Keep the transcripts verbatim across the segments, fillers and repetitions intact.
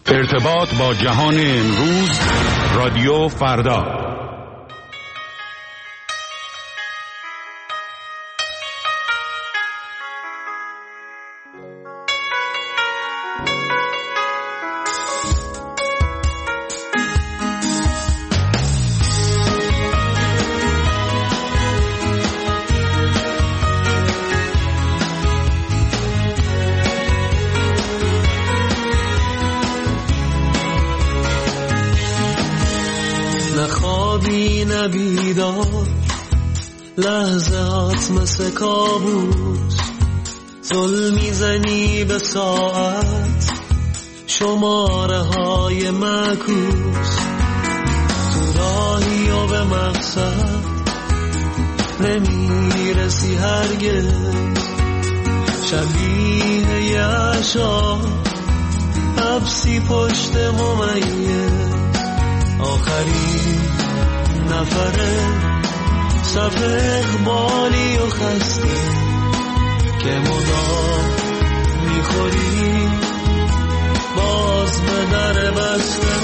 ارتباط با جهان امروز، رادیو فردا. بیدار لحظات مثل کابوس، زل میزنی به ساعت، شماره های معکوس، تو راهی و به مقصد نمیرسی هرگز، شبیه یه عشا حبسی پشت ممیز، آخرین نفره صف اقبالی و خستی که مدام میخوری باز به در بسته،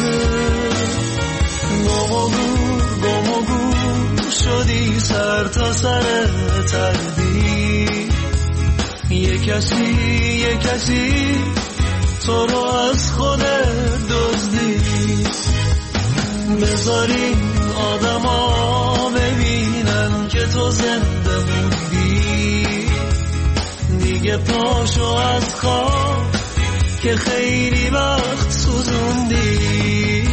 گم و گور گم و گور شدی سر تا سر تردید، یه کسی یه کسی تو رو از خودت دزدید، بذاری آدم ها ببینن که تو زنده موندی، دیگه پاشو از خواب که خیلی وقت سوزوندی.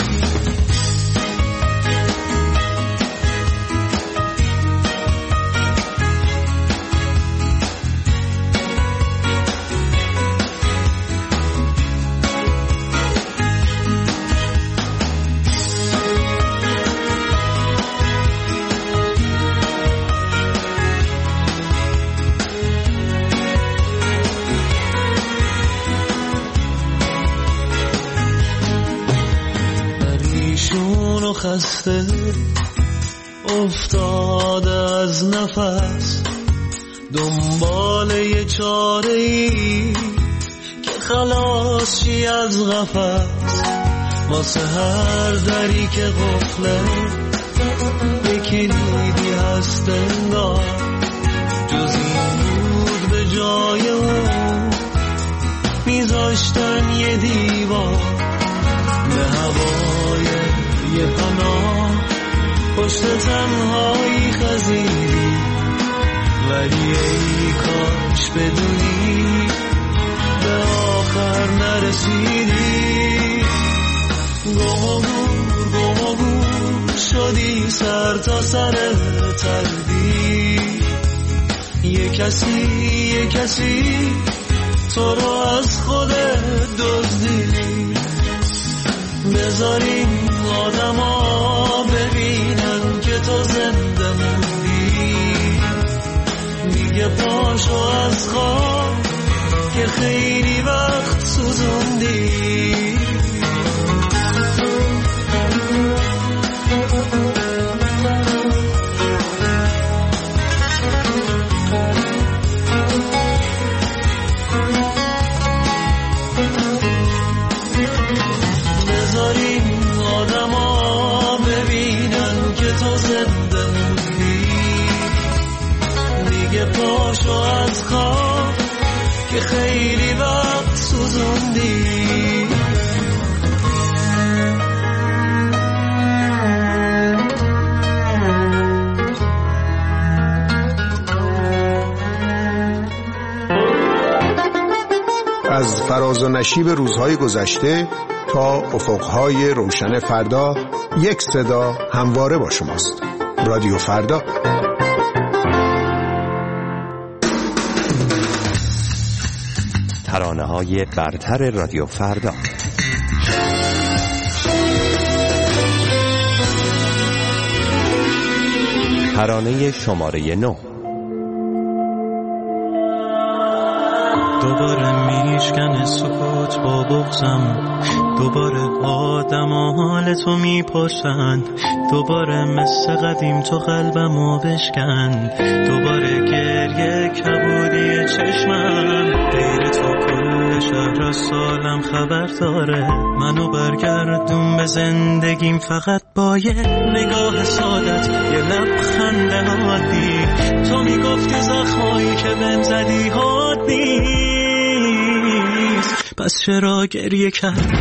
خسته افتاده از نفس، دنبال یه چاره‌ای که خلاص شی از قفس، واسه هر دری که قفله یه کلیدی هست انگار، جز این بود به جای اون میذاشتن یه دیوار، به هوای یه پناه پشت تنهایی خزیدی، ولی ای کاش بدونی به آخر نرسیدی، گم و گور گم و گور شدی سر تا سر تردید، یه کسی یه کسی تو رو از خودت دزدید، بذاریم آدم ها ببینن که تو زنده موندی، دیگه پاشو از خواب که خیلی وقت سوزوندی. پاشو از خواب که خیلی وقت سوزوندی. از فراز و نشیب روزهای گذشته تا افقهای روشن فردا، یک صدا همواره با شماست. رادیو فردا. ترانه‌های برتر رادیو فردا. ترانه شماره نو. دوباره میشکنه سکوت با بغزم، دوباره آدم حال تو میپرسن، دوباره مثل قدیم تو قلبمو بشکن، دوباره گریه کبودی چشمم، غیر تو کل شهر از سالم خبر داره، منو برگردون به زندگیم فقط با یه نگاه سادت، یه لبخند عادی. تو میگفتی زخمایی که بهم زدی حاد نیست، پس چرا گریه کرد؟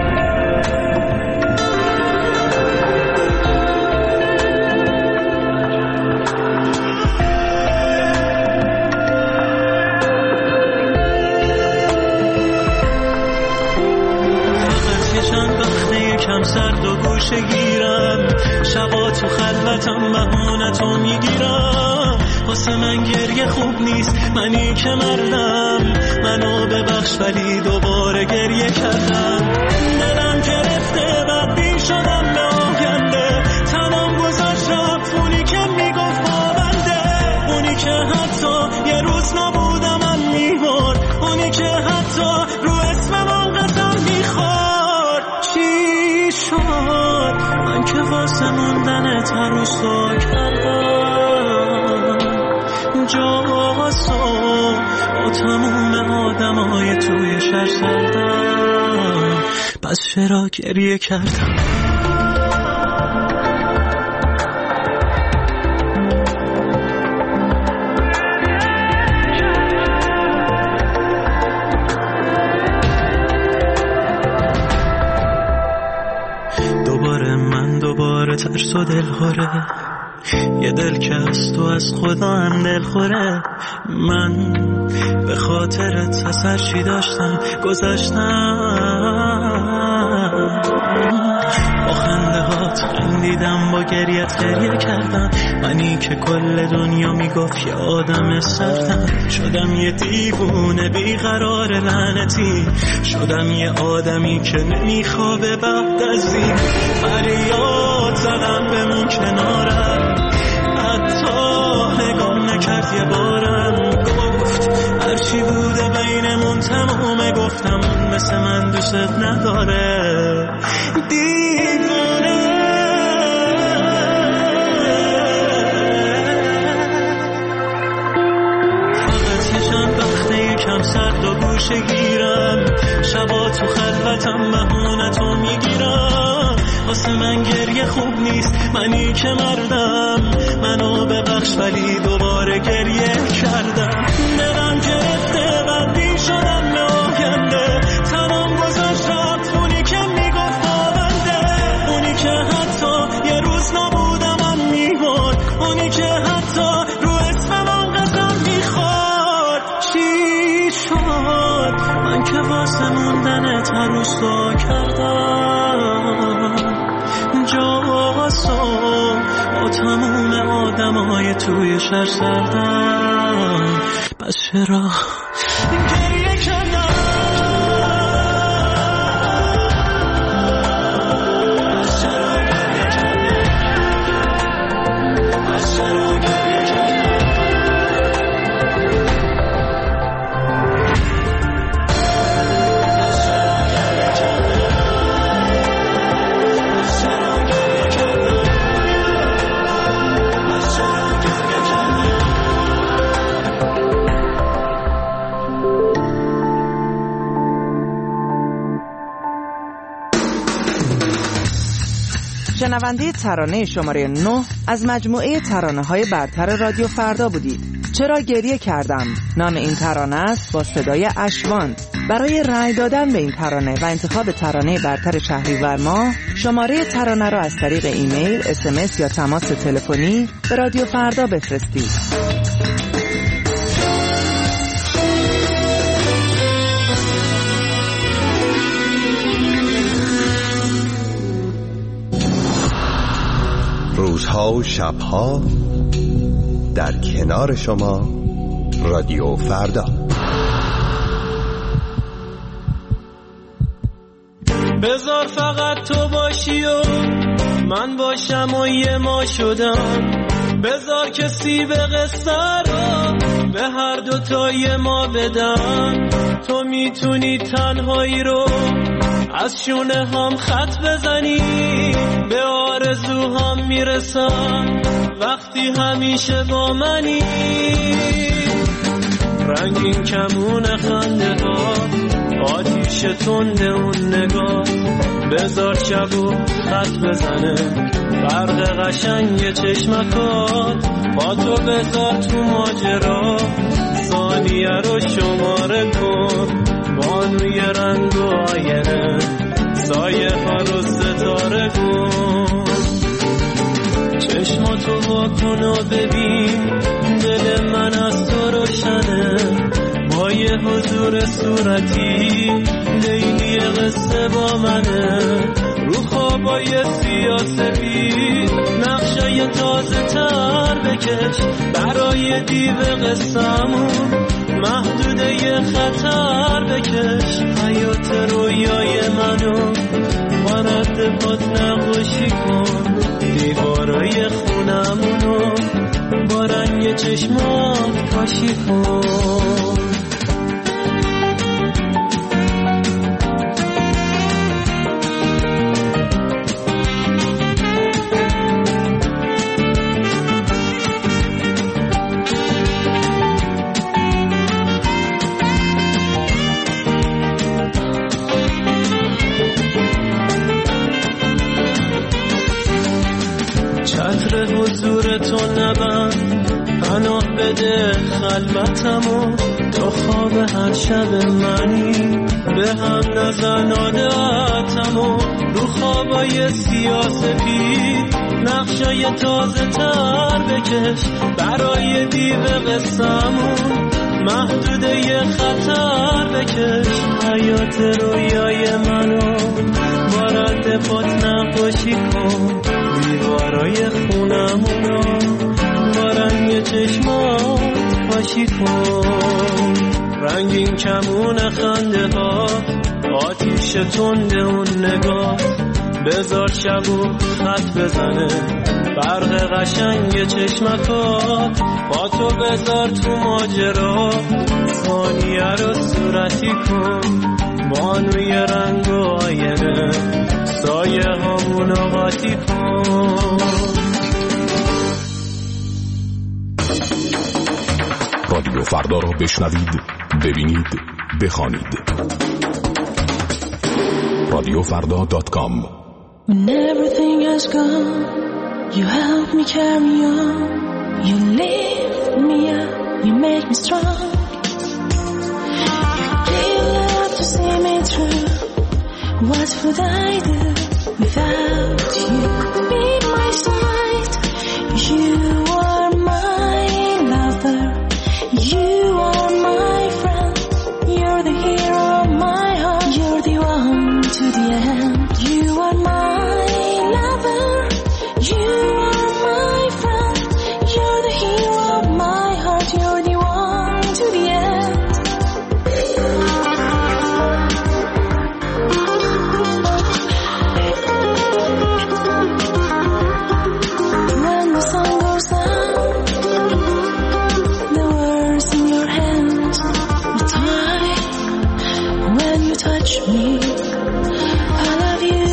سرد و گوشه گیرم، شبا تو خلوتم بهونتو میگیرم، واسه من گریه خوب نیست، منی که مردم، منو ببخش ولی دوباره گریه کردم، دلم گرفته بدبین شدم به آینده، تنم گذاشت رفت اونی که میگفت پابنده، اونی که حتی یه روز نبودم من میمرد، اونی که حتی رو اسم من قسم میخورد. چی من که واسه موندن تروسا کردم جاسو با تموم آدم های توی شهر سردم، پس چرا گریه کردم؟ ترس و دل خوره، یه دل که از تو از خدا هم دل خوره، من به خاطرت اثر چی داشتم گذاشتم، با خنده هات خندیدم، با گریت گریه کردم، منی که کل دنیا میگفت یه آدم سردم، شدم یه دیوونه بیقرار لعنتی، شدم یه آدمی که نمیخوابه بعد از این، فریاد زدم بمون کنارم، حتی نگام نکرد یه بارم، گفت هرچی بوده بینمون تمومه، گفتم اون مثل من دوست نداره، دیوونه. فقط یه چند وقته یکم سرد و گوشه گیرم، شبا تو خلوتم بهونتو میگیرم، واسه من گریه خوب نیست، منی که مردم، منو ببخش ولی دوباره گریه کردم، دلم گرفته بدبین شدم به آینده، تنم گذاشت رفت اونی که میگفت پابنده، اونی که حتی یه روز نبودم من میمرد، اونی که حتی رو اسم من قسم میخورد. چی شد من که واسه موندن تروسا کردم جاسو با تموم آدم های توی شهر سردم، پس چرا گریه کردم؟ شنونده ترانه شماره نه از مجموعه ترانه‌های برتر رادیو فردا بودید. چرا گریه کردم نام این ترانه است، با صدای اشوان. برای رأی دادن به این ترانه و انتخاب ترانه برتر شهریور ماه، شماره ترانه را از طریق ایمیل، اس ام اس یا تماس تلفنی به رادیو فردا بفرستید. روزها و شبها در کنار شما، رادیو فردا. بذار فقط تو باشی و من باشم و یه ما شدم، بذار کسی به قصه رو به هر دوتای ما بدم، تو میتونی تنهایی رو از شونه هم خط بزنی به آرزوهام میرسم وقتی همیشه با منی. رنگین کمون خنده ها آتیش تند اون نگاه بذار شب و خط بزنه برق قشنگ چشمکات با تو بذار تو ماجرا ثانیه رو شماره کن بانوی رنگ و آینه سایه ها رو ستاره کن. چشماتو واکن و ببین دل من از تو روشنه با یه حضور صورتی لیلی قصه با منه رو خوابای سیاسفید نقشای تازه تر بکش برای دیو قصه‌مون محدوده یه خطر بکش حیات رویای منو با رد پات نقاشی کن دیوارای خونمونو با رنگ چشمات کاشی کن. چتر حضور تو نبند پناه بده خلوتمو تو خواب هر شب منی به هم نزن عادتمو رو خوابای سیاسفید نقشای تازه تر بکش برای دیو قصه‌مون محدوده یه خطر بکش حیات رویای منو با رد پات نقاشی کن دیوارای خونمونو با رنگ چشمات پاشی کن. رنگین کمون خنده ها آتیش تند اون نگاه بذار شب و خط بزنه برق قشنگ چشمکات با تو بذار تو ماجرا ثانیه رو صورتی کن بانوی رنگ و آینه سایه همونو قاطی کن. رادیو فردا را بشنوید، ببینید، بخوانید. رادیو فردا دات کام. When everything is gone, you help me carry on. You lift me up, you make me strong. You give love to see me through. What would I do without you? Be my side. You are my lover. You are my friend. You're the hero of my heart. You're the one to the end. You are my lover. You are my friend. You're the hero of my heart. You're the one to the end. When the sun goes down, the words in your hands will tie. When you touch me, I love you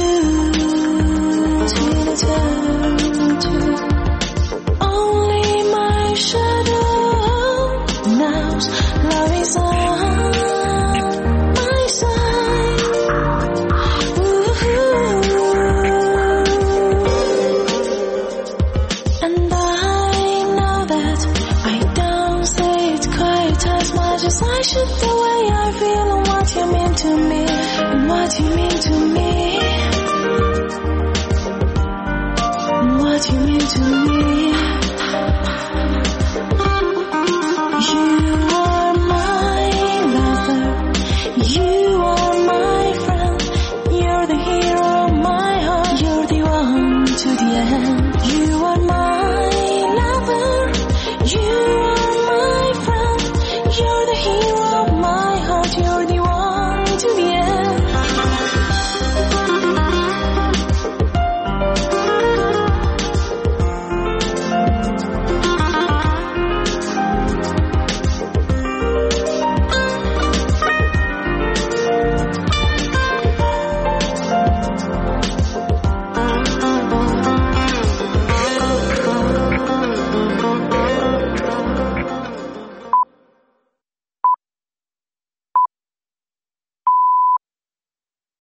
till eternity. Only my shadow knows love is on my side. Ooh. And I know that I don't say it quite as much as I should. The way I feel and what you mean to me, and what you mean to me, and what you mean to me.